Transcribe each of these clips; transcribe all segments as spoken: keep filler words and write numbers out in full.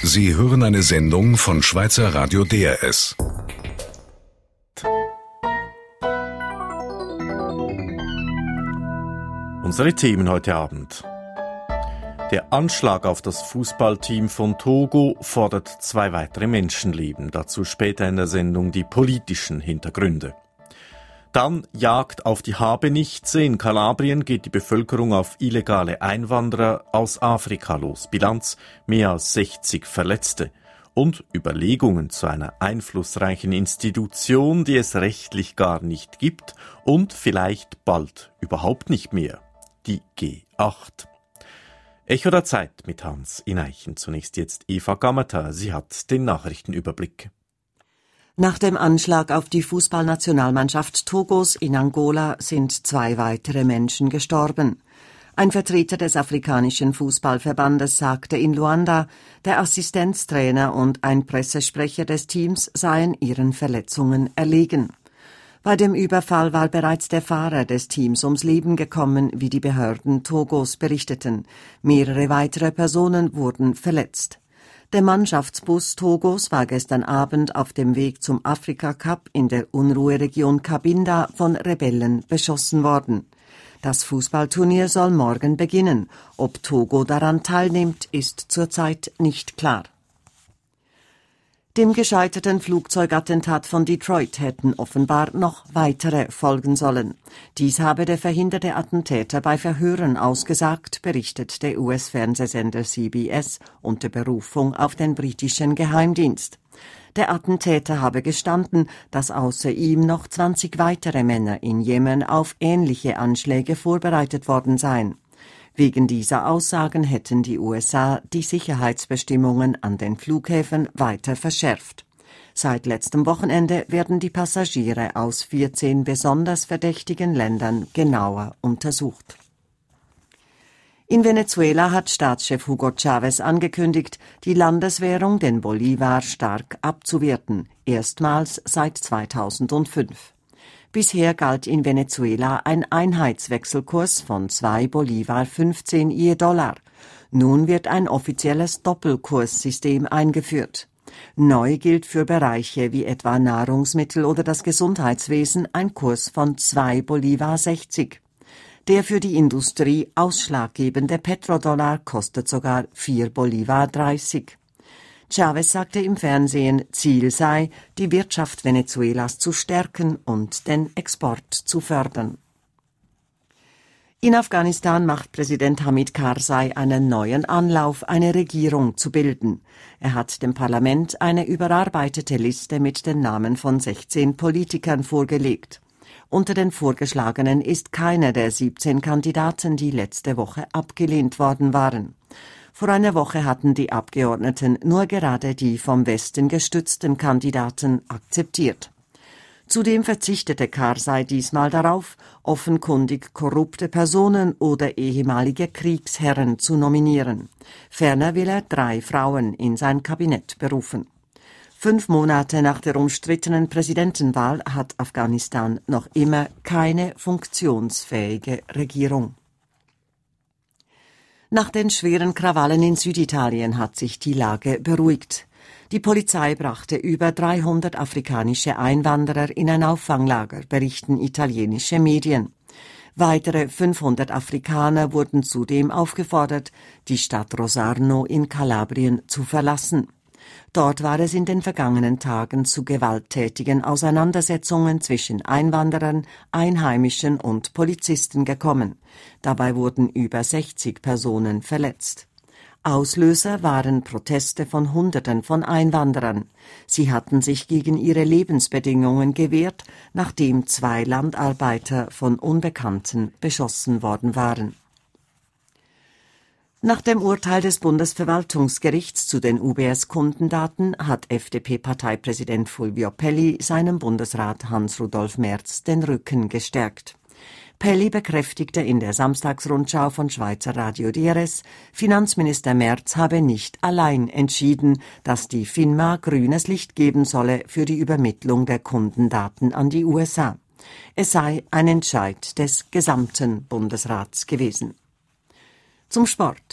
Sie hören eine Sendung von Schweizer Radio D R S. Unsere Themen heute Abend. Der Anschlag auf das Fußballteam von Togo fordert zwei weitere Menschenleben. Dazu später in der Sendung die politischen Hintergründe. Dann Jagd auf die Habenichtse. In Kalabrien geht die Bevölkerung auf illegale Einwanderer aus Afrika los. Bilanz mehr als sechzig Verletzte. Und Überlegungen zu einer einflussreichen Institution, die es rechtlich gar nicht gibt und vielleicht bald überhaupt nicht mehr. Die G acht. Echo der Zeit mit Hans Ineichen. Zunächst jetzt Eva Gammerter. Sie hat den Nachrichtenüberblick. Nach dem Anschlag auf die Fußballnationalmannschaft Togos in Angola sind zwei weitere Menschen gestorben. Ein Vertreter des afrikanischen Fußballverbandes sagte in Luanda, der Assistenztrainer und ein Pressesprecher des Teams seien ihren Verletzungen erlegen. Bei dem Überfall war bereits der Fahrer des Teams ums Leben gekommen, wie die Behörden Togos berichteten. Mehrere weitere Personen wurden verletzt. Der Mannschaftsbus Togos war gestern Abend auf dem Weg zum Afrika-Cup in der Unruheregion Cabinda von Rebellen beschossen worden. Das Fußballturnier soll morgen beginnen. Ob Togo daran teilnimmt, ist zurzeit nicht klar. Dem gescheiterten Flugzeugattentat von Detroit hätten offenbar noch weitere folgen sollen. Dies habe der verhinderte Attentäter bei Verhören ausgesagt, berichtet der U S-Fernsehsender C B S unter Berufung auf den britischen Geheimdienst. Der Attentäter habe gestanden, dass außer ihm noch zwanzig weitere Männer in Jemen auf ähnliche Anschläge vorbereitet worden seien. Wegen dieser Aussagen hätten die U S A die Sicherheitsbestimmungen an den Flughäfen weiter verschärft. Seit letztem Wochenende werden die Passagiere aus vierzehn besonders verdächtigen Ländern genauer untersucht. In Venezuela hat Staatschef Hugo Chávez angekündigt, die Landeswährung, den Bolivar, stark abzuwerten, erstmals seit zweitausendfünf. Bisher galt in Venezuela ein Einheitswechselkurs von zwei Bolivar fünfzehn je Dollar. Nun wird ein offizielles Doppelkurssystem eingeführt. Neu gilt für Bereiche wie etwa Nahrungsmittel oder das Gesundheitswesen ein Kurs von zwei Bolivar sechzig. Der für die Industrie ausschlaggebende Petrodollar kostet sogar vier Bolivar dreißig. Chávez sagte im Fernsehen, Ziel sei, die Wirtschaft Venezuelas zu stärken und den Export zu fördern. In Afghanistan macht Präsident Hamid Karzai einen neuen Anlauf, eine Regierung zu bilden. Er hat dem Parlament eine überarbeitete Liste mit den Namen von sechzehn Politikern vorgelegt. Unter den Vorgeschlagenen ist keiner der siebzehn Kandidaten, die letzte Woche abgelehnt worden waren. Vor einer Woche hatten die Abgeordneten nur gerade die vom Westen gestützten Kandidaten akzeptiert. Zudem verzichtete Karzai diesmal darauf, offenkundig korrupte Personen oder ehemalige Kriegsherren zu nominieren. Ferner will er drei Frauen in sein Kabinett berufen. Fünf Monate nach der umstrittenen Präsidentenwahl hat Afghanistan noch immer keine funktionsfähige Regierung. Nach den schweren Krawallen in Süditalien hat sich die Lage beruhigt. Die Polizei brachte über dreihundert afrikanische Einwanderer in ein Auffanglager, berichten italienische Medien. Weitere fünfhundert Afrikaner wurden zudem aufgefordert, die Stadt Rosarno in Kalabrien zu verlassen. Dort war es in den vergangenen Tagen zu gewalttätigen Auseinandersetzungen zwischen Einwanderern, Einheimischen und Polizisten gekommen. Dabei wurden über sechzig Personen verletzt. Auslöser waren Proteste von Hunderten von Einwanderern. Sie hatten sich gegen ihre Lebensbedingungen gewehrt, nachdem zwei Landarbeiter von Unbekannten beschossen worden waren. Nach dem Urteil des Bundesverwaltungsgerichts zu den U B S-Kundendaten hat F D P-Parteipräsident Fulvio Pelli seinem Bundesrat Hans-Rudolf Merz den Rücken gestärkt. Pelli bekräftigte in der Samstagsrundschau von Schweizer Radio D R S, Finanzminister Merz habe nicht allein entschieden, dass die FINMA grünes Licht geben solle für die Übermittlung der Kundendaten an die U S A. Es sei ein Entscheid des gesamten Bundesrats gewesen. Zum Sport.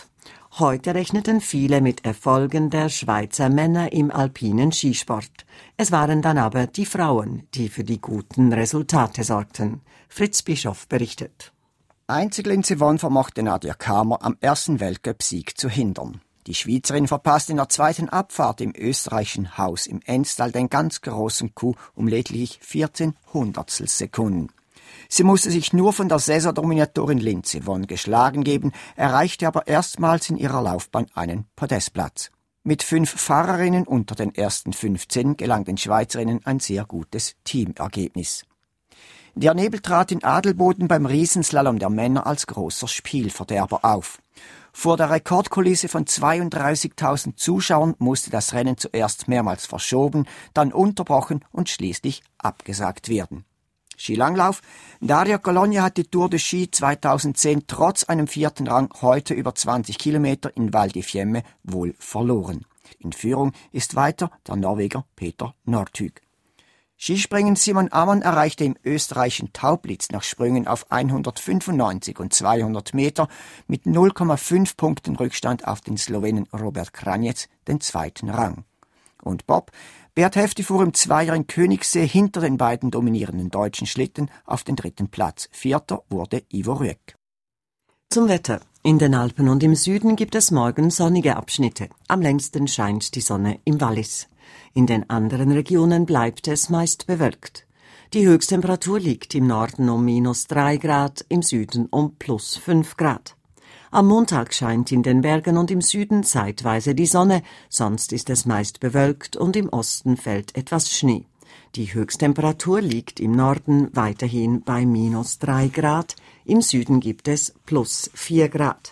Heute rechneten viele mit Erfolgen der Schweizer Männer im alpinen Skisport. Es waren dann aber die Frauen, die für die guten Resultate sorgten. Fritz Bischof berichtet. Einzig in Yvonne vermochte Nadia Kamer am ersten Weltcup-Sieg zu hindern. Die Schweizerin verpasste in der zweiten Abfahrt im österreichischen Haus im Enstal den ganz großen Coup um lediglich vierzehn Hundertstel Sekunden. Sie musste sich nur von der Saisondominatorin Linz Yvonne geschlagen geben, erreichte aber erstmals in ihrer Laufbahn einen Podestplatz. Mit fünf Fahrerinnen unter den ersten fünfzehn gelang den Schweizerinnen ein sehr gutes Teamergebnis. Der Nebel trat in Adelboden beim Riesenslalom der Männer als großer Spielverderber auf. Vor der Rekordkulisse von zweiunddreißigtausend Zuschauern musste das Rennen zuerst mehrmals verschoben, dann unterbrochen und schließlich abgesagt werden. Skilanglauf. Daria Cologna hat die Tour de Ski zweitausendzehn trotz einem vierten Rang heute über zwanzig Kilometer in Val di Fiemme wohl verloren. In Führung ist weiter der Norweger Peter Northug. Skispringen. Simon Ammann erreichte im österreichischen Taublitz nach Sprüngen auf hundertfünfundneunzig und zweihundert Meter mit null Komma fünf Punkten Rückstand auf den Slowenen Robert Kranjec den zweiten Rang. Und Bob. Bert Hefti fuhr im Zweier in Königssee hinter den beiden dominierenden deutschen Schlitten auf den dritten Platz. Vierter wurde Ivo Rüegg. Zum Wetter. In den Alpen und im Süden gibt es morgen sonnige Abschnitte. Am längsten scheint die Sonne im Wallis. In den anderen Regionen bleibt es meist bewölkt. Die Höchsttemperatur liegt im Norden um minus drei Grad, im Süden um plus fünf Grad. Am Montag scheint in den Bergen und im Süden zeitweise die Sonne, sonst ist es meist bewölkt und im Osten fällt etwas Schnee. Die Höchsttemperatur liegt im Norden weiterhin bei minus drei Grad, im Süden gibt es plus vier Grad.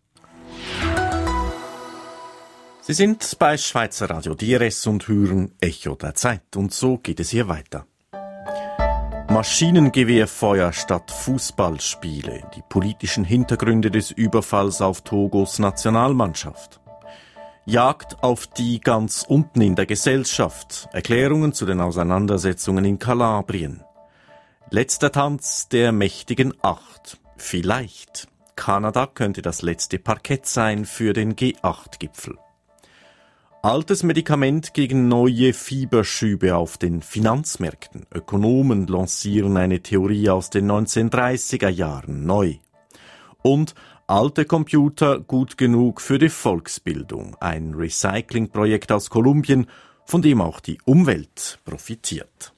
Sie sind bei Schweizer Radio D R S und hören Echo der Zeit. Und so geht es hier weiter. Maschinengewehrfeuer statt Fußballspiele. Die politischen Hintergründe des Überfalls auf Togos Nationalmannschaft. Jagd auf die ganz unten in der Gesellschaft. Erklärungen zu den Auseinandersetzungen in Kalabrien. Letzter Tanz der mächtigen Acht. Vielleicht. Kanada könnte das letzte Parkett sein für den G acht Gipfel. Altes Medikament gegen neue Fieberschübe auf den Finanzmärkten. Ökonomen lancieren eine Theorie aus den neunzehnhundertdreißiger Jahren neu. Und alte Computer gut genug für die Volksbildung. Ein Recyclingprojekt aus Kolumbien, von dem auch die Umwelt profitiert.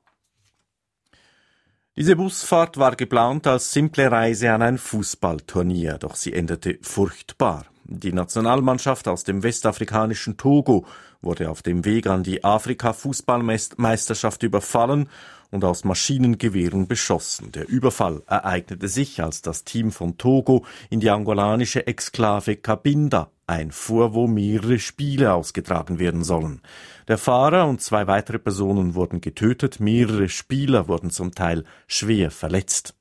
Diese Busfahrt war geplant als simple Reise an ein Fußballturnier, doch sie endete furchtbar. Die Nationalmannschaft aus dem westafrikanischen Togo wurde auf dem Weg an die Afrika-Fußballmeisterschaft überfallen und aus Maschinengewehren beschossen. Der Überfall ereignete sich, als das Team von Togo in die angolanische Exklave Cabinda einfuhr, wo mehrere Spiele ausgetragen werden sollen. Der Fahrer und zwei weitere Personen wurden getötet, mehrere Spieler wurden zum Teil schwer verletzt.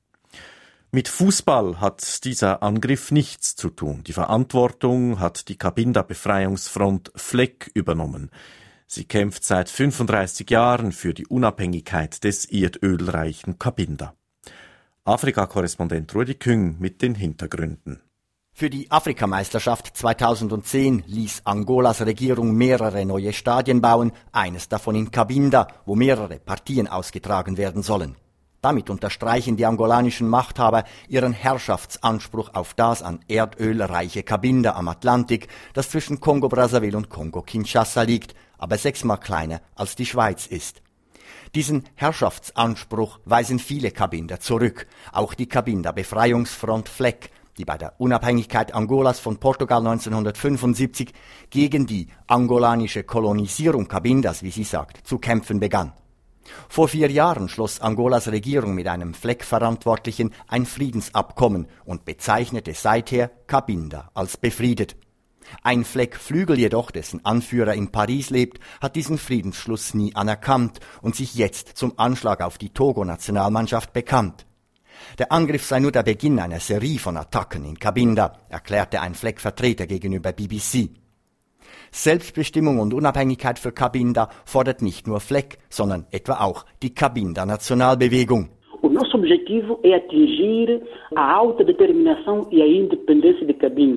Mit Fußball hat dieser Angriff nichts zu tun. Die Verantwortung hat die Cabinda-Befreiungsfront F L E C übernommen. Sie kämpft seit fünfunddreißig Jahren für die Unabhängigkeit des erdölreichen Cabinda. Afrika-Korrespondent Rudi Küng mit den Hintergründen. Für die Afrikameisterschaft zweitausendzehn ließ Angolas Regierung mehrere neue Stadien bauen, eines davon in Cabinda, wo mehrere Partien ausgetragen werden sollen. Damit unterstreichen die angolanischen Machthaber ihren Herrschaftsanspruch auf das an Erdöl reiche Cabinda am Atlantik, das zwischen Kongo-Brazzaville und Kongo-Kinshasa liegt, aber sechsmal kleiner als die Schweiz ist. Diesen Herrschaftsanspruch weisen viele Cabinda zurück, auch die Cabinda-Befreiungsfront F L E C, die bei der Unabhängigkeit Angolas von Portugal neunzehnhundertfünfundsiebzig gegen die angolanische Kolonisierung Cabindas, wie sie sagt, zu kämpfen begann. Vor vier Jahren schloss Angolas Regierung mit einem F L E C-Verantwortlichen ein Friedensabkommen und bezeichnete seither Cabinda als befriedet. Ein F L E C-Flügel jedoch, dessen Anführer in Paris lebt, hat diesen Friedensschluss nie anerkannt und sich jetzt zum Anschlag auf die Togo-Nationalmannschaft bekannt. Der Angriff sei nur der Beginn einer Serie von Attacken in Cabinda, erklärte ein F L E C-Vertreter gegenüber B B C. Selbstbestimmung und Unabhängigkeit für Cabinda fordert nicht nur F L E C, sondern etwa auch die Cabinda-Nationalbewegung. O nosso objetivo é atingir a autodeterminação e a independência de Cabinda.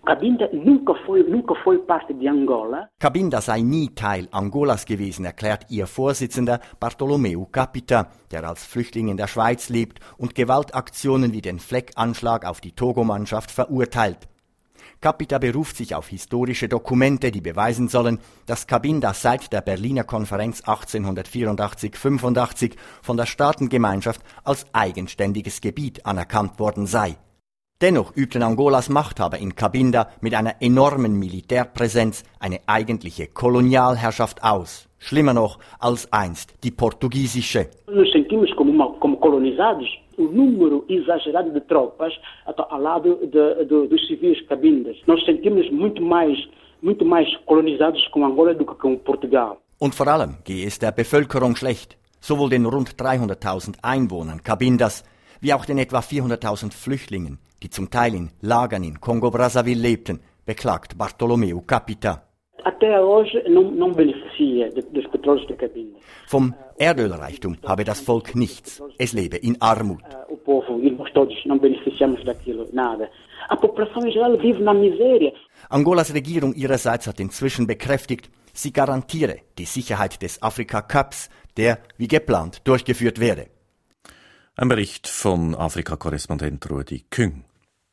Cabinda nunca foi, nunca foi parte de Angola. Cabinda sei nie Teil Angolas gewesen, erklärt ihr Vorsitzender Bartolomeu Capita, der als Flüchtling in der Schweiz lebt und Gewaltaktionen wie den Fleckanschlag auf die Togo-Mannschaft verurteilt. Capita beruft sich auf historische Dokumente, die beweisen sollen, dass Cabinda seit der Berliner Konferenz achtzehnhundertvierundachtzig fünfundachtzig von der Staatengemeinschaft als eigenständiges Gebiet anerkannt worden sei. Dennoch übten Angolas Machthaber in Cabinda mit einer enormen Militärpräsenz eine eigentliche Kolonialherrschaft aus. Schlimmer noch als einst die portugiesische. Nos sentimos como, uma, como colonizados. O número exagerado de tropas ao lado de, de, dos civis cabindas. Nós sentimos muito mais, muito mais colonizados com Angola do que com Portugal. Und vor allem gehe es der Bevölkerung schlecht, sowohl den rund dreihunderttausend Einwohnern Cabindas, wie auch den etwa vierhunderttausend Flüchtlingen, die zum Teil in Lagern in Kongo-Brazzaville lebten, beklagt Bartolomeu Capita. Até hoje não, não beneficia dos petróleos de Cabinda. Vom Erdölreichtum habe das Volk nichts. Es lebe in Armut. O povo e nós todos não beneficiamos daquilo, nada. A população em geral vive na miséria. Angolas Regierung ihrerseits hat inzwischen bekräftigt, sie garantiere die Sicherheit des Afrika Cups, der wie geplant durchgeführt werde. Ein Bericht von Afrika-Korrespondent Rudi Küng.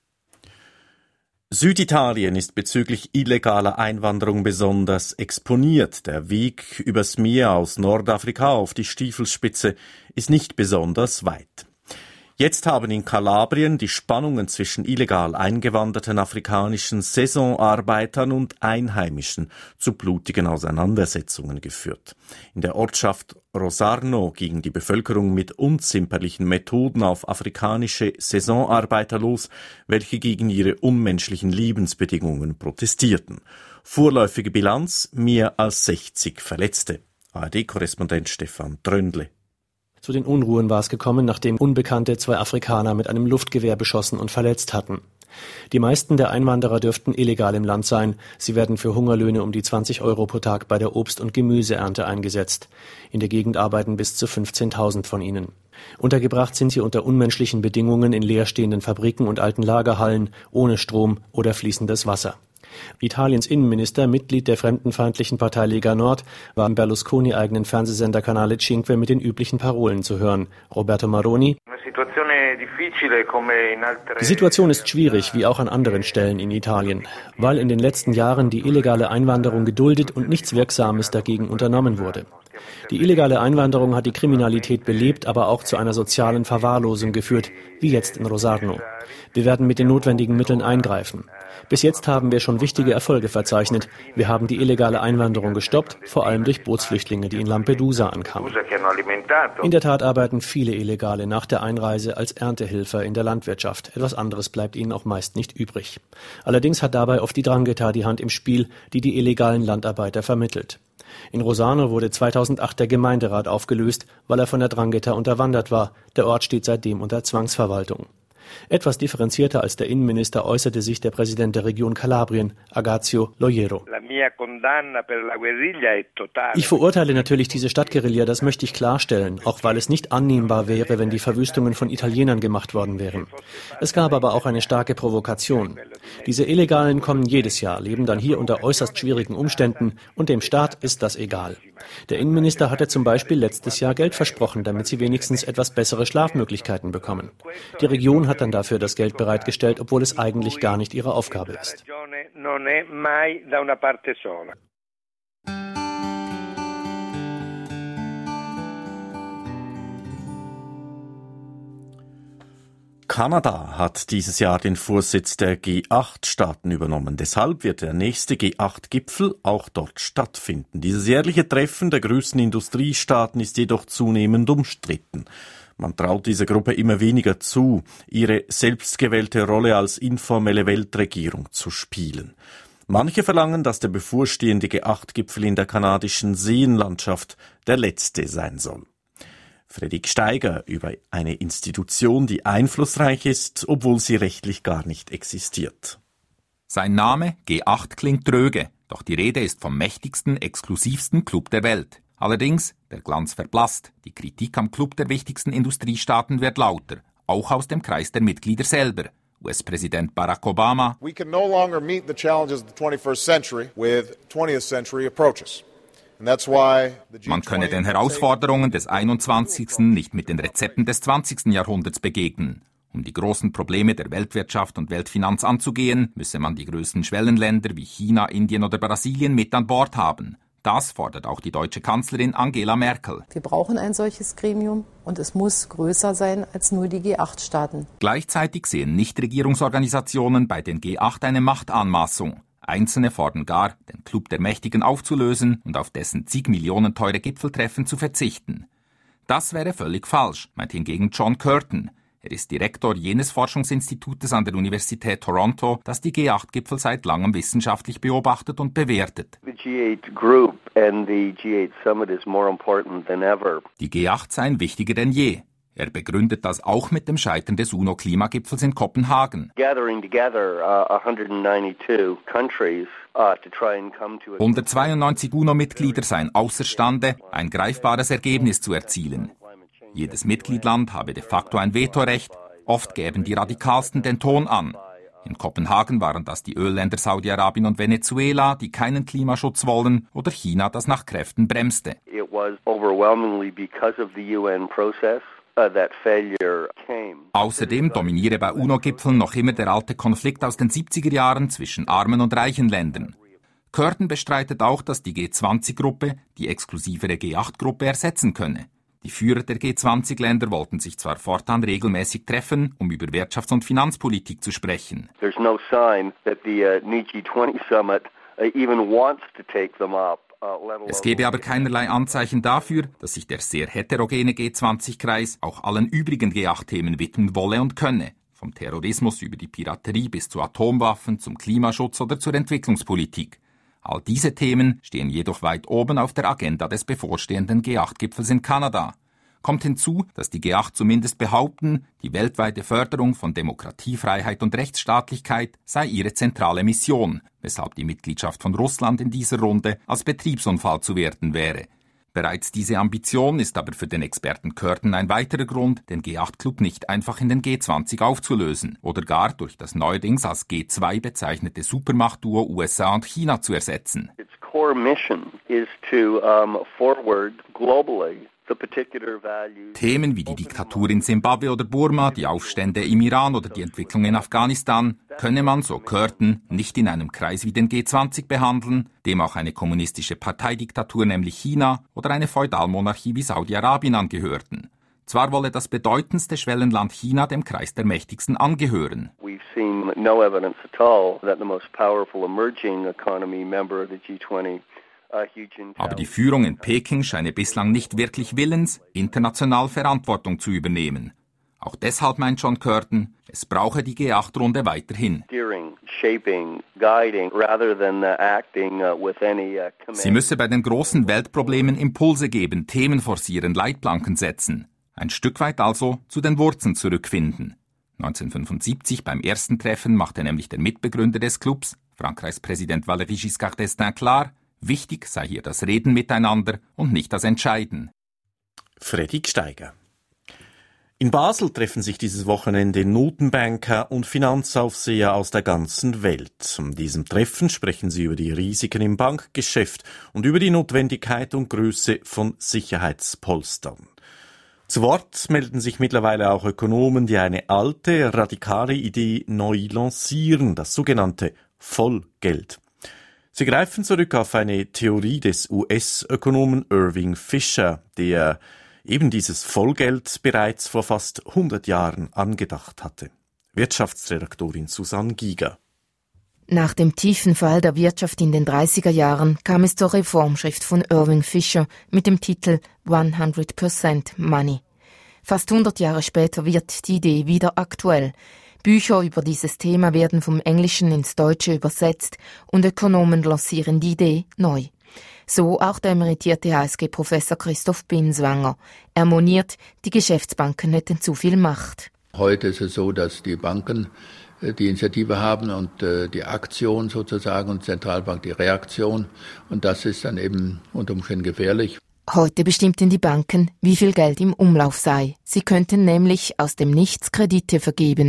Süditalien ist bezüglich illegaler Einwanderung besonders exponiert. Der Weg übers Meer aus Nordafrika auf die Stiefelspitze ist nicht besonders weit. Jetzt haben in Kalabrien die Spannungen zwischen illegal eingewanderten afrikanischen Saisonarbeitern und Einheimischen zu blutigen Auseinandersetzungen geführt. In der Ortschaft Rosarno gingen die Bevölkerung mit unzimperlichen Methoden auf afrikanische Saisonarbeiter los, welche gegen ihre unmenschlichen Lebensbedingungen protestierten. Vorläufige Bilanz: mehr als sechzig Verletzte. A R D-Korrespondent Stefan Tröndle. Zu den Unruhen war es gekommen, nachdem Unbekannte zwei Afrikaner mit einem Luftgewehr beschossen und verletzt hatten. Die meisten der Einwanderer dürften illegal im Land sein. Sie werden für Hungerlöhne um die zwanzig Euro pro Tag bei der Obst- und Gemüseernte eingesetzt. In der Gegend arbeiten bis zu fünfzehntausend von ihnen. Untergebracht sind sie unter unmenschlichen Bedingungen in leerstehenden Fabriken und alten Lagerhallen, ohne Strom oder fließendes Wasser. Italiens Innenminister, Mitglied der fremdenfeindlichen Partei Lega Nord, war im Berlusconi-eigenen Fernsehsender Canale Cinque mit den üblichen Parolen zu hören. Roberto Maroni: Die Situation ist schwierig, wie auch an anderen Stellen in Italien, weil in den letzten Jahren die illegale Einwanderung geduldet und nichts Wirksames dagegen unternommen wurde. Die illegale Einwanderung hat die Kriminalität belebt, aber auch zu einer sozialen Verwahrlosung geführt, wie jetzt in Rosarno. Wir werden mit den notwendigen Mitteln eingreifen. Bis jetzt haben wir schon wichtige Erfolge verzeichnet. Wir haben die illegale Einwanderung gestoppt, vor allem durch Bootsflüchtlinge, die in Lampedusa ankamen. In der Tat arbeiten viele Illegale nach der Einreise als Erntehelfer in der Landwirtschaft. Etwas anderes bleibt ihnen auch meist nicht übrig. Allerdings hat dabei oft die Drangheta die Hand im Spiel, die die illegalen Landarbeiter vermittelt. In Rosarno wurde zweitausendacht der Gemeinderat aufgelöst, weil er von der Drangheta unterwandert war. Der Ort steht seitdem unter Zwangsverwaltung. Etwas differenzierter als der Innenminister äußerte sich der Präsident der Region Kalabrien, Agazio Loiero. Ich verurteile natürlich diese Stadtguerilla, das möchte ich klarstellen, auch weil es nicht annehmbar wäre, wenn die Verwüstungen von Italienern gemacht worden wären. Es gab aber auch eine starke Provokation. Diese Illegalen kommen jedes Jahr, leben dann hier unter äußerst schwierigen Umständen und dem Staat ist das egal. Der Innenminister hatte zum Beispiel letztes Jahr Geld versprochen, damit sie wenigstens etwas bessere Schlafmöglichkeiten bekommen. Die Region hat dann dafür das Geld bereitgestellt, obwohl es eigentlich gar nicht ihre Aufgabe ist. Kanada hat dieses Jahr den Vorsitz der G acht Staaten übernommen. Deshalb wird der nächste G acht Gipfel auch dort stattfinden. Dieses jährliche Treffen der größten Industriestaaten ist jedoch zunehmend umstritten. Man traut dieser Gruppe immer weniger zu, ihre selbstgewählte Rolle als informelle Weltregierung zu spielen. Manche verlangen, dass der bevorstehende G acht Gipfel in der kanadischen Seenlandschaft der letzte sein soll. Fredrik Steiger über eine Institution, die einflussreich ist, obwohl sie rechtlich gar nicht existiert. Sein Name G acht klingt dröge, doch die Rede ist vom mächtigsten, exklusivsten Club der Welt. Allerdings, der Glanz verblasst, die Kritik am Club der wichtigsten Industriestaaten wird lauter, auch aus dem Kreis der Mitglieder selber. U S-Präsident Barack Obama: We can no longer meet the challenges of the twenty-first century with twentieth century approaches. Man könne den Herausforderungen des einundzwanzigsten nicht mit den Rezepten des zwanzigsten Jahrhunderts begegnen. Um die großen Probleme der Weltwirtschaft und Weltfinanz anzugehen, müsse man die größten Schwellenländer wie China, Indien oder Brasilien mit an Bord haben. Das fordert auch die deutsche Kanzlerin Angela Merkel. Wir brauchen ein solches Gremium und es muss größer sein als nur die G acht Staaten. Gleichzeitig sehen Nichtregierungsorganisationen bei den G acht eine Machtanmaßung. Einzelne fordern gar, den Club der Mächtigen aufzulösen und auf dessen zig Millionen teure Gipfeltreffen zu verzichten. Das wäre völlig falsch, meint hingegen John Curtin. Er ist Direktor jenes Forschungsinstitutes an der Universität Toronto, das die G acht Gipfel seit langem wissenschaftlich beobachtet und bewertet. Die G acht seien wichtiger denn je. Er begründet das auch mit dem Scheitern des U N O-Klimagipfels in Kopenhagen. hundertzweiundneunzig U N O-Mitglieder seien außerstande, ein greifbares Ergebnis zu erzielen. Jedes Mitgliedland habe de facto ein Vetorecht, oft gäben die Radikalsten den Ton an. In Kopenhagen waren das die Ölländer Saudi-Arabien und Venezuela, die keinen Klimaschutz wollen, oder China, das nach Kräften bremste. It was overwhelmingly because of the U N process. Außerdem dominiere bei U N O-Gipfeln noch immer der alte Konflikt aus den siebziger Jahren zwischen armen und reichen Ländern. Curtin bestreitet auch, dass die G zwanzig-Gruppe die exklusivere G acht-Gruppe ersetzen könne. Die Führer der G zwanzig-Länder wollten sich zwar fortan regelmäßig treffen, um über Wirtschafts- und Finanzpolitik zu sprechen. There's no sign that the uh, G twenty summit uh, even wants to take them up. Es gebe aber keinerlei Anzeichen dafür, dass sich der sehr heterogene G zwanzig-Kreis auch allen übrigen G acht-Themen widmen wolle und könne. Vom Terrorismus über die Piraterie bis zu Atomwaffen, zum Klimaschutz oder zur Entwicklungspolitik. All diese Themen stehen jedoch weit oben auf der Agenda des bevorstehenden G acht-Gipfels in Kanada. Kommt hinzu, dass die G acht zumindest behaupten, die weltweite Förderung von Demokratie, Freiheit und Rechtsstaatlichkeit sei ihre zentrale Mission, weshalb die Mitgliedschaft von Russland in dieser Runde als Betriebsunfall zu werten wäre. Bereits diese Ambition ist aber für den Experten Curtin ein weiterer Grund, den G acht-Club nicht einfach in den G zwanzig aufzulösen oder gar durch das neuerdings als G zwei bezeichnete Supermachtduo U S A und China zu ersetzen. Its core mission is to um, forward globally Themen wie die Diktatur in Simbabwe oder Burma, die Aufstände im Iran oder die Entwicklung in Afghanistan könne man, so Curtin, nicht in einem Kreis wie den G zwanzig behandeln, dem auch eine kommunistische Parteidiktatur, nämlich China, oder eine Feudalmonarchie wie Saudi-Arabien angehörten. Zwar wolle das bedeutendste Schwellenland China dem Kreis der Mächtigsten angehören. We've seen no evidence at all that the most powerful emerging economy member of the G twenty. Aber die Führung in Peking scheine bislang nicht wirklich willens, international Verantwortung zu übernehmen. Auch deshalb meint John Curtin, es brauche die G acht-Runde weiterhin. Sie müsse bei den großen Weltproblemen Impulse geben, Themen forcieren, Leitplanken setzen. Ein Stück weit also zu den Wurzeln zurückfinden. neunzehnhundertfünfundsiebzig beim ersten Treffen machte nämlich der Mitbegründer des Clubs, Frankreichs Präsident Valéry Giscard d'Estaing, klar, wichtig sei hier das Reden miteinander und nicht das Entscheiden. Freddy Gsteiger. In Basel treffen sich dieses Wochenende Notenbanker und Finanzaufseher aus der ganzen Welt. An diesem Treffen sprechen sie über die Risiken im Bankgeschäft und über die Notwendigkeit und Größe von Sicherheitspolstern. Zu Wort melden sich mittlerweile auch Ökonomen, die eine alte, radikale Idee neu lancieren, das sogenannte Vollgeld. Sie greifen zurück auf eine Theorie des U S-Ökonomen Irving Fisher, der eben dieses Vollgeld bereits vor fast hundert Jahren angedacht hatte. Wirtschaftsredaktorin Susanne Giger. Nach dem tiefen Fall der Wirtschaft in den dreißiger Jahren kam es zur Reformschrift von Irving Fisher mit dem Titel hundert Prozent Money. Fast hundert Jahre später wird die Idee wieder aktuell. Bücher über dieses Thema werden vom Englischen ins Deutsche übersetzt und Ökonomen lancieren die Idee neu. So auch der emeritierte H S G-Professor Christoph Binswanger. Er moniert, die Geschäftsbanken hätten zu viel Macht. Heute ist es so, dass die Banken die Initiative haben und die Aktion sozusagen und Zentralbank die Reaktion. Und das ist dann eben unter Umständen gefährlich. Heute bestimmten die Banken, wie viel Geld im Umlauf sei. Sie könnten nämlich aus dem Nichts Kredite vergeben.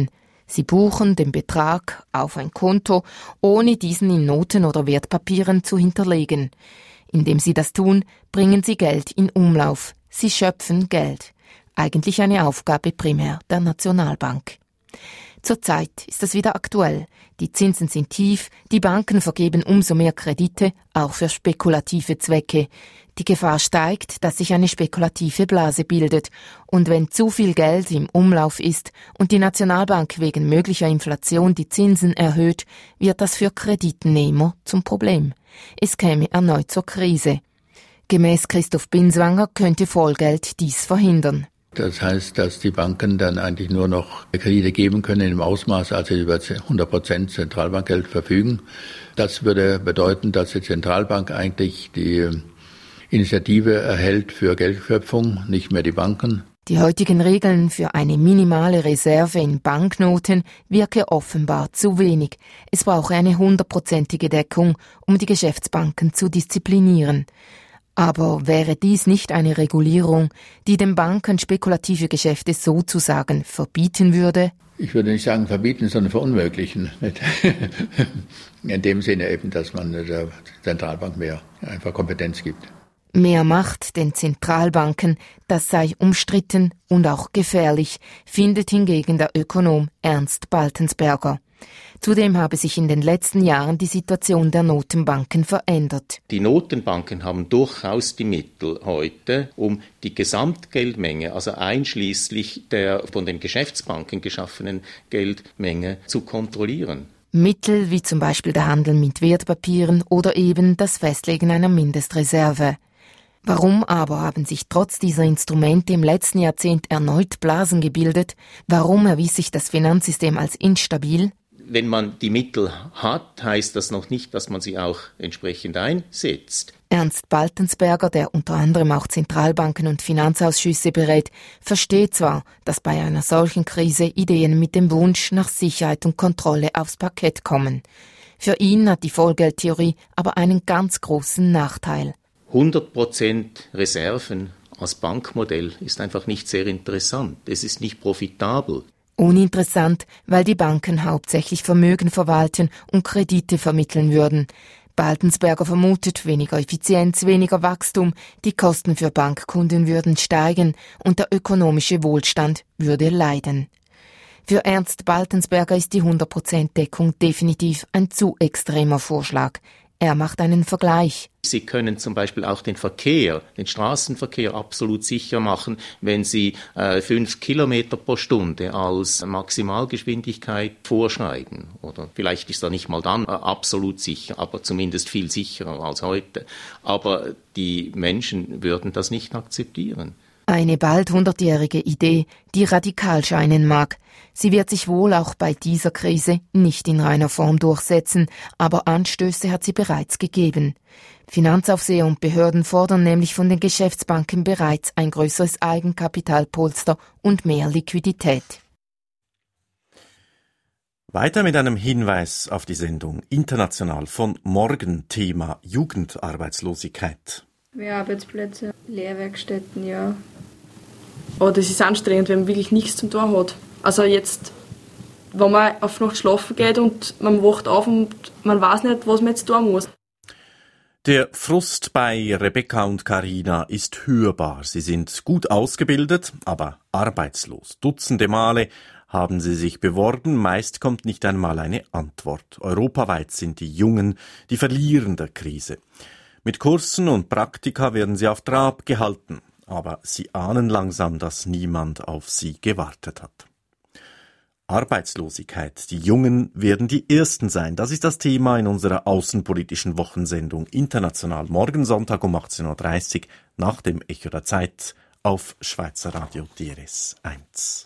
Sie buchen den Betrag auf ein Konto, ohne diesen in Noten oder Wertpapieren zu hinterlegen. Indem sie das tun, bringen sie Geld in Umlauf. Sie schöpfen Geld. Eigentlich eine Aufgabe primär der Nationalbank. Zurzeit ist das wieder aktuell. Die Zinsen sind tief, die Banken vergeben umso mehr Kredite, auch für spekulative Zwecke. Die Gefahr steigt, dass sich eine spekulative Blase bildet. Und wenn zu viel Geld im Umlauf ist und die Nationalbank wegen möglicher Inflation die Zinsen erhöht, wird das für Kreditnehmer zum Problem. Es käme erneut zur Krise. Gemäß Christoph Binswanger könnte Vollgeld dies verhindern. Das heißt, dass die Banken dann eigentlich nur noch Kredite geben können im Ausmaß, als sie über hundert Prozent Zentralbankgeld verfügen. Das würde bedeuten, dass die Zentralbank eigentlich die Initiative erhält für Geldschöpfung, nicht mehr die Banken. Die heutigen Regeln für eine minimale Reserve in Banknoten wirke offenbar zu wenig. Es brauche eine hundertprozentige Deckung, um die Geschäftsbanken zu disziplinieren. Aber wäre dies nicht eine Regulierung, die den Banken spekulative Geschäfte sozusagen verbieten würde? Ich würde nicht sagen verbieten, sondern verunmöglichen. In dem Sinne eben, dass man der Zentralbank mehr einfach Kompetenz gibt. Mehr Macht den Zentralbanken, das sei umstritten und auch gefährlich, findet hingegen der Ökonom Ernst Baltensberger. Zudem habe sich in den letzten Jahren die Situation der Notenbanken verändert. Die Notenbanken haben durchaus die Mittel heute, um die Gesamtgeldmenge, also einschließlich der von den Geschäftsbanken geschaffenen Geldmenge, zu kontrollieren. Mittel wie zum Beispiel der Handel mit Wertpapieren oder eben das Festlegen einer Mindestreserve. Warum aber haben sich trotz dieser Instrumente im letzten Jahrzehnt erneut Blasen gebildet? Warum erwies sich das Finanzsystem als instabil? Wenn man die Mittel hat, heißt das noch nicht, dass man sie auch entsprechend einsetzt. Ernst Baltensberger, der unter anderem auch Zentralbanken und Finanzausschüsse berät, versteht zwar, dass bei einer solchen Krise Ideen mit dem Wunsch nach Sicherheit und Kontrolle aufs Parkett kommen. Für ihn hat die Vollgeldtheorie aber einen ganz großen Nachteil. hundert Prozent Reserven als Bankmodell ist einfach nicht sehr interessant. Es ist nicht profitabel. Uninteressant, weil die Banken hauptsächlich Vermögen verwalten und Kredite vermitteln würden. Baltensberger vermutet weniger Effizienz, weniger Wachstum, die Kosten für Bankkunden würden steigen und der ökonomische Wohlstand würde leiden. Für Ernst Baltensberger ist die hundert Prozent Deckung definitiv ein zu extremer Vorschlag. Er macht einen Vergleich. Sie können zum Beispiel auch den Verkehr, den Straßenverkehr absolut sicher machen, wenn Sie äh, fünf Kilometer pro Stunde als Maximalgeschwindigkeit vorschreiben. Oder vielleicht ist er nicht mal dann äh, absolut sicher, aber zumindest viel sicherer als heute. Aber die Menschen würden das nicht akzeptieren. Eine bald hundertjährige Idee, die radikal scheinen mag. Sie wird sich wohl auch bei dieser Krise nicht in reiner Form durchsetzen, aber Anstöße hat sie bereits gegeben. Finanzaufseher und Behörden fordern nämlich von den Geschäftsbanken bereits ein größeres Eigenkapitalpolster und mehr Liquidität. Weiter mit einem Hinweis auf die Sendung International von morgen, Thema Jugendarbeitslosigkeit. Mehr Arbeitsplätze, Lehrwerkstätten, ja. Oh, das ist anstrengend, wenn man wirklich nichts zum tun hat. Also jetzt, wenn man auf Nacht schlafen geht und man wacht auf und man weiß nicht, was man jetzt tun muss. Der Frust bei Rebecca und Carina ist hörbar. Sie sind gut ausgebildet, aber arbeitslos. Dutzende Male haben sie sich beworben, meist kommt nicht einmal eine Antwort. Europaweit sind die Jungen die Verlierer der Krise. Mit Kursen und Praktika werden sie auf Trab gehalten, aber sie ahnen langsam, dass niemand auf sie gewartet hat. Arbeitslosigkeit. Die Jungen werden die Ersten sein. Das ist das Thema in unserer außenpolitischen Wochensendung International. Morgen Sonntag um achtzehn Uhr dreißig nach dem Echo der Zeit auf Schweizer Radio D R S eins.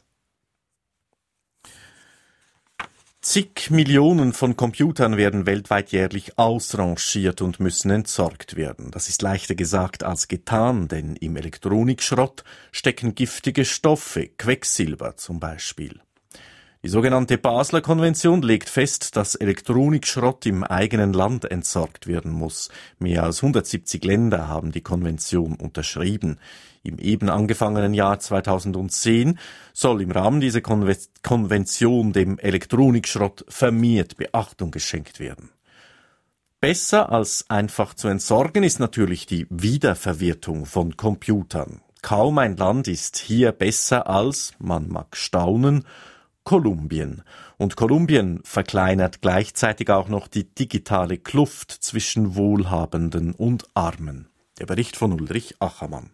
Zig Millionen von Computern werden weltweit jährlich ausrangiert und müssen entsorgt werden. Das ist leichter gesagt als getan, denn im Elektronikschrott stecken giftige Stoffe, Quecksilber zum Beispiel. Die sogenannte Basler Konvention legt fest, dass Elektronikschrott im eigenen Land entsorgt werden muss. Mehr als hundertsiebzig Länder haben die Konvention unterschrieben. Im eben angefangenen Jahr zweitausendzehn soll im Rahmen dieser Konve- Konvention dem Elektronikschrott vermehrt Beachtung geschenkt werden. Besser als einfach zu entsorgen ist natürlich die Wiederverwertung von Computern. Kaum ein Land ist hier besser als, man mag staunen, Kolumbien. Und Kolumbien verkleinert gleichzeitig auch noch die digitale Kluft zwischen Wohlhabenden und Armen. Der Bericht von Ulrich Achermann.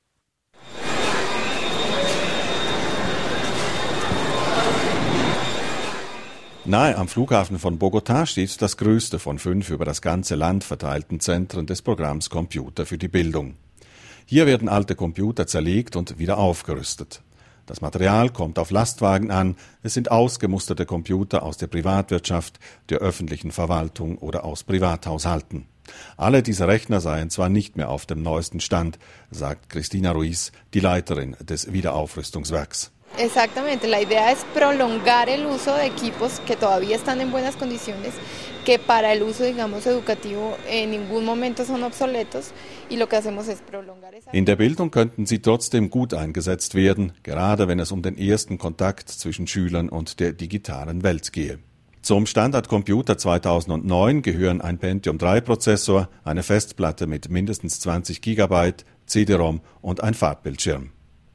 Nahe am Flughafen von Bogotá steht das größte von fünf über das ganze Land verteilten Zentren des Programms Computer für die Bildung. Hier werden alte Computer zerlegt und wieder aufgerüstet. Das Material kommt auf Lastwagen an, es sind ausgemusterte Computer aus der Privatwirtschaft, der öffentlichen Verwaltung oder aus Privathaushalten. Alle diese Rechner seien zwar nicht mehr auf dem neuesten Stand, sagt Cristina Ruiz, die Leiterin des Wiederaufrüstungswerks. Exactamente, la idea es prolongar el uso de equipos que todavía están en buenas condiciones, que para el uso, digamos, educativo en ningún momento son obsoletos y lo que hacemos es prolongar esa. In der Bildung könnten sie trotzdem gut eingesetzt werden, gerade wenn es um den ersten Kontakt zwischen Schülern und der digitalen Welt gehe. Zum Standardcomputer zweitausendneun gehören ein Pentium drei Prozessor, eine Festplatte mit mindestens zwanzig Gigabyte, C D-ROM und ein Farbbildschirm.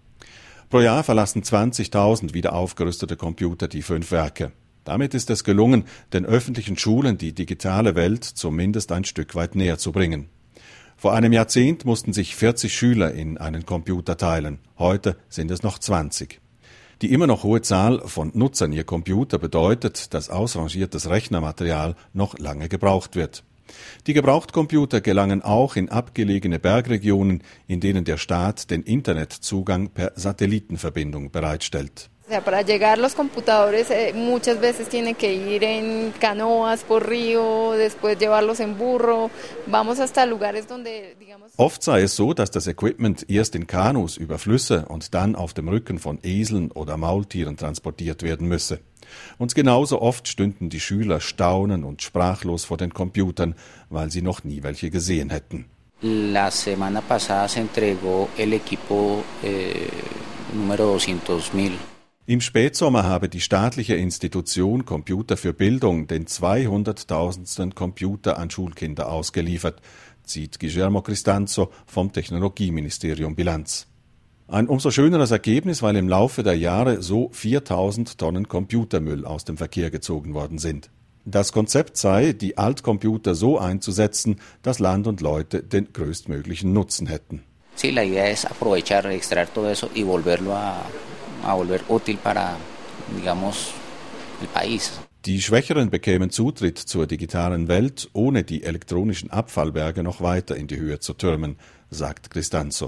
Pro Jahr verlassen zwanzigtausend wieder aufgerüstete Computer die fünf Werke. Damit ist es gelungen, den öffentlichen Schulen die digitale Welt zumindest ein Stück weit näher zu bringen. Vor einem Jahrzehnt mussten sich vierzig Schüler in einen Computer teilen. Heute sind es noch zwanzig. Die immer noch hohe Zahl von Nutzern ihr Computer bedeutet, dass ausrangiertes Rechnermaterial noch lange gebraucht wird. Die Gebrauchtcomputer gelangen auch in abgelegene Bergregionen, in denen der Staat den Internetzugang per Satellitenverbindung bereitstellt. O sea, para llegar los computadores eh, muchas veces tienen que ir en canoas por río, después llevarlos en burro. Vamos hasta lugares donde, digamos. Oft sei es so, dass das Equipment erst in Kanus über Flüsse und dann auf dem Rücken von Eseln oder Maultieren transportiert werden müsse. Und genauso oft stünden die Schüler staunend und sprachlos vor den Computern, weil sie noch nie welche gesehen hätten. La semana pasada se entregó el equipo eh, número doscientos mil. Im Spätsommer habe die staatliche Institution Computer für Bildung den zweihunderttausendsten Computer an Schulkinder ausgeliefert, zieht Guillermo Cristanzo vom Technologieministerium Bilanz. Ein umso schöneres Ergebnis, weil im Laufe der Jahre so viertausend Tonnen Computermüll aus dem Verkehr gezogen worden sind. Das Konzept sei, die Altcomputer so einzusetzen, dass Land und Leute den größtmöglichen Nutzen hätten. Sí, la idea es aprovechar, extraer todo eso y volverlo a, a volver útil para, digamos, el país. Die Schwächeren bekämen Zutritt zur digitalen Welt, ohne die elektronischen Abfallberge noch weiter in die Höhe zu türmen, sagt Cristanzo.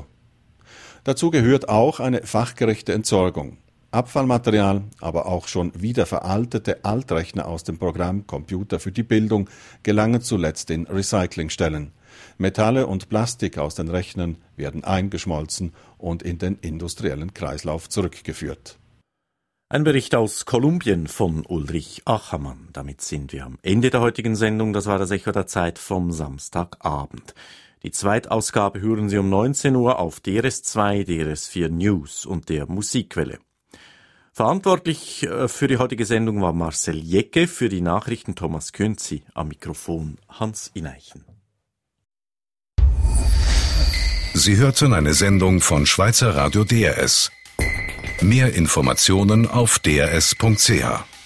Dazu gehört auch eine fachgerechte Entsorgung. Abfallmaterial, aber auch schon wieder veraltete Altrechner aus dem Programm Computer für die Bildung gelangen zuletzt in Recyclingstellen. Metalle und Plastik aus den Rechnern werden eingeschmolzen und in den industriellen Kreislauf zurückgeführt. Ein Bericht aus Kolumbien von Ulrich Achermann. Damit sind wir am Ende der heutigen Sendung. Das war das Echo der Zeit vom Samstagabend. Die Zweitausgabe hören Sie um neunzehn Uhr auf D R S zwei, D R S vier News und der Musikquelle. Verantwortlich für die heutige Sendung war Marcel Jecke, für die Nachrichten Thomas Künzi, am Mikrofon Hans Ineichen. Sie hörten eine Sendung von Schweizer Radio D R S. Mehr Informationen auf d r s punkt c h.